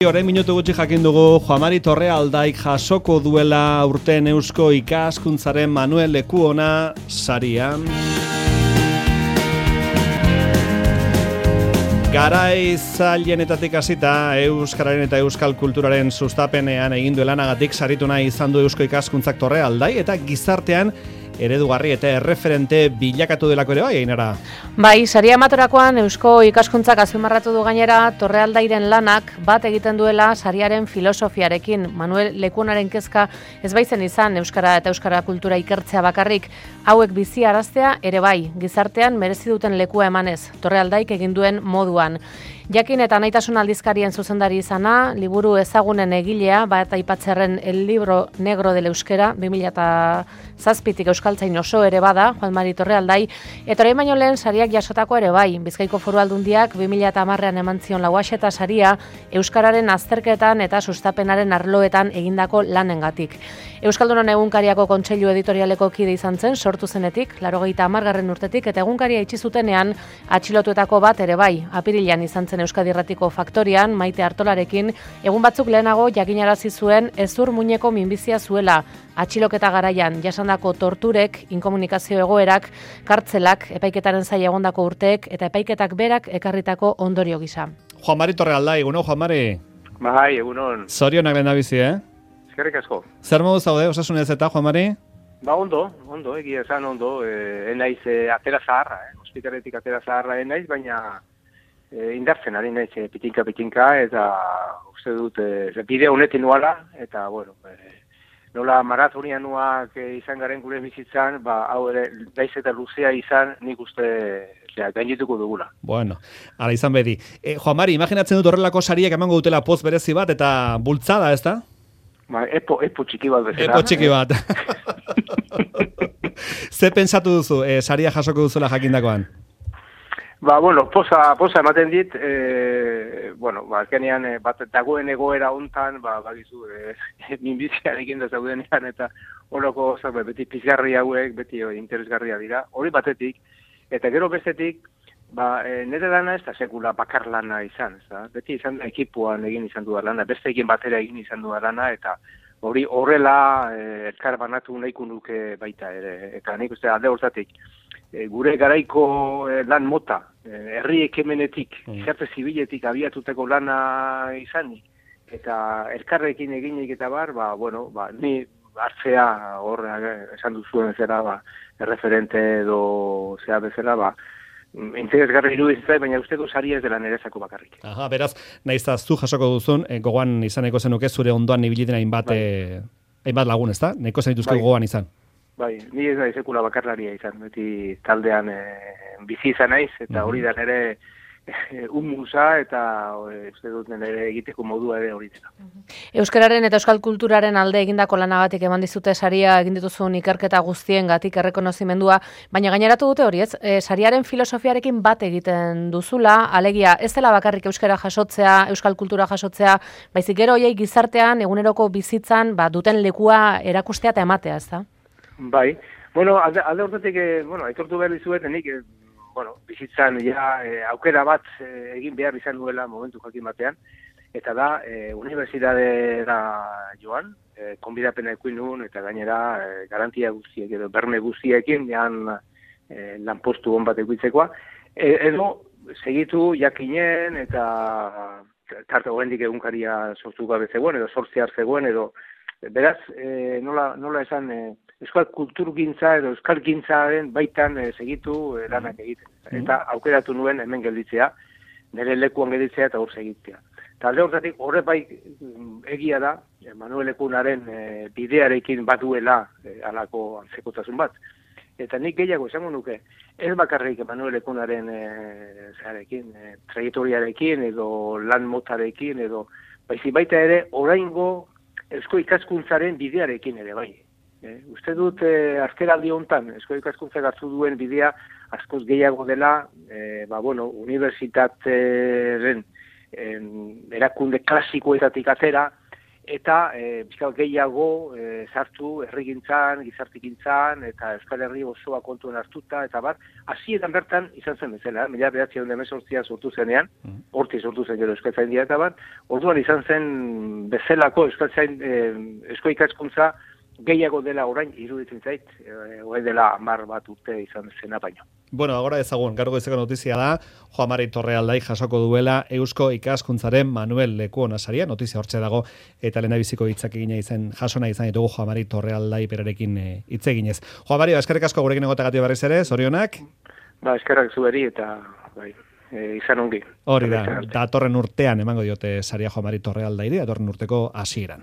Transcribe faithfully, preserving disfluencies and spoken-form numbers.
Orain minutu gutxi jakin dugu Juan Mari Torrealdaik jasoko duela urten Eusko Ikaskuntzaren Manuel Lekuona saria. Garai zailenetatik hasita euskararen eta euskal kulturaren sustapenean egin du lanagatik saritu nahi izan du Eusko Ikaskuntzak Torrealdai eta gizartean eredugarri eta erreferente bilakatu delako ere bai, Ainara. Bai, saria amatorakoan Eusko Ikaskuntzak azpimarratu du gainera Torrealdairen lanak bat egiten duela sariaren filosofiarekin. Manuel Lekuonaren kezka ez baizen izan euskara eta euskara kultura ikertzea bakarrik, hauek bizi araztea ere bai, gizartean merezi duten lekua emanez, Torrealdaik egin duen moduan. Jakin eta Naitasun aldizkarien zuzendari izana, liburu ezagunen egilea, bat aipatzerren El libro negro del euskera, bi mila zazpitik euskaltzain oso ere bada, Juan Mari Torrealdai, eta orain baino lehen sariak jasotako ere bai, Bizkaiko Foru Aldundiak bi mila hamarrean eman zion lauaxeta saria, euskararen azterketan eta sustapenaren arloetan egindako lanengatik. Euskaldunon egunkariako kontseilu editorialeko kide izan zen, sortu zenetik, laurogeita hamargarren urtetik, eta egunkaria itxi zutenean atxilotuetako bat ere bai, apirilean izan zen Euskadi Irratiko faktorian, Maite Artolarekin, egun batzuk lehenago jakinarazi zuen ezur muineko minbizia zuela, atxiloketa garaian jasandako torturek, inkomunikazio egoerak, kartzelak, epaiketaren zaila egondako urteek, eta epaiketak berak ekarritako ondorio gisa. Juan Mari Torrealdai, egunon, Juan Mari? Bai, egunon. Zorionak lehendabizi, eh? Eskerrik asko. Zer modu zaude, osasunez eta, Juan Mari? Ba, ondo, ondo, egia esan ondo, eh, enaiz eh, atera zaharra, eh? Hospitaletik atera zaharra enaiz, baina eh, indartzen ari naiz eh, pitinka-pitinka, eta uste dut, eh, bide honetin nuala, eta, bueno, eh, nola maratonianuak eh, izan garen gure bizitzan, ba, hau ere, daiz eta luzea izan, nik uste ja, gainituko dugula. Bueno, ala izan bedi. Eh, Juan Mari, imaginatzen dut horrelako sariak emango dutela poz berezi bat, eta bultzada, ez da? Ba, epo, epo txiki bat bezala. Epo txiki bat. Ze pentsatu duzu, eh, saria jasoko duzuela jakindakoan? Ba, bueno, posa, posa ematen dit, eh, bueno, ba, azkenean, eh, bat dagoen egoera hontan, ba, bagizu, eh, minbiziarekin da zaudenean, eta horoko, beti pizgarri hauek, beti oh, interesgarria dira, hori batetik, eta gero bestetik, ba, e, nire lana ez da sekula bakar lana izan, ez da? Beti izan da ekipuan egin izan du lana, beste egin batera egin izan du lana, eta hori horrela e, elkar banatu nahiko nuke baita ere. Eta nik uste alde hortatik, e, gure garaiko e, lan mota, e, herri ekemenetik, gizarte zibiletik abiatuteko lana izanik, eta elkarrekin eginik eta bar, ba, bueno, ba, ni hartzea hor esan duzuen zera, ba, erreferente edo zea bezala, ba, interesgarri iruditzen, baina usteko saria ez dela nerezako bakarrik. Aha, beraz, nahiz da zu jasoko duzun, eh, gogoan izaneko zenuke zure ondoan ibiliten hainbat, bai. eh, hainbat lagun, ez da? Neko zenituzko bai. Gogoan izan. Bai, ni ez da sekula bakarlaria izan, beti taldean eh, bizi izan naiz, eta hori da nere eh, umusa, eta eh, uste dut nere egiteko modua ere hori dela. Euskararen eta euskal kulturaren alde egindako lanagatik eman dizute saria egin dituzun ikerketa guztiengatik errekonozimendua, baina gaineratu dute hori, ez? E, sariaren filosofiarekin bat egiten duzula, alegia ez dela bakarrik euskara jasotzea, euskal kultura jasotzea, baizik gero hoiei gizartean eguneroko bizitzan ba, duten lekua erakustea eta ematea, ez da? Bai, bueno, alde, alde hortatik, eh, bueno, aitortu behar dizuet, nik, eh, bueno, bizitzan ja eh, aukera bat eh, egin behar izan duela momentu jakin batean, eta da, e, unibertsitatera joan, e, konbidapena ekuin nuen, eta gainera e, garantia guztiek, edo berme guztiekin, jan e, lanpostu hon bat ekuitzekoa, e, edo segitu jakinen, eta tarte horrendik egunkaria sortu gabe zegoen, edo sortzear zegoen, edo beraz, e, nola, nola esan, e, euskal kulturgintza edo euskal gintzaren baitan e, segitu e, lanak egiten. Eta aukeratu nuen hemen gelditzea, nire lekuan gelditzea eta hor segitzea. Talde hortatik horre bai egia da, Manuel Lekuonaren e, bidearekin baduela e, alako antzekotasun bat. Eta nik gehiago esango nuke, ez bakarrik Manuel Lekuonaren e, zearekin, e, traiektoriarekin edo lan motarekin edo baizik baita ere oraingo Eusko Ikaskuntzaren bidearekin ere bai. E, uste dut e, azkeraldi hontan Eusko Ikaskuntzak hartu duen bidea askoz gehiago dela, e, ba bueno, unibertsitateren erakunde klasikoetatik atera, eta e, bizkal gehiago e, sartu herrigintzan, gizartegintzan, eta Euskal Herri osoa kontuen hartuta, eta bat, hasieran bertan izan zen bezala, mila bederatziehun eta hemezortzian sortu zenean, horti sortu zen gero Euskaltzaindia eta bat, orduan izan zen bezalako Euskaltzain, e, Eusko ikaskuntza gehiago dela orain iruditzen zait, e, orain dela hamar bat urte izan zena baino. Bueno, agora ezagun, gaur goizeko notizia da, Joan Mari Torrealdai jasoko duela Eusko ikaskuntzaren Manuel Lekuona saria, notizia hortxe dago, eta lehendabiziko hitzak egina izan, jasona izan ditugu Joan Mari Torrealdai berarekin hitz eginez. Joan Mari, eskerrik asko gurekin egoteagatik berriz ere, zorionak? Ba, eskerrak zueri eta bai, e, izan ongi. Hori da, datorren urtean emango diote saria Joan Mari Torrealdairi, datorren urteko hasieran.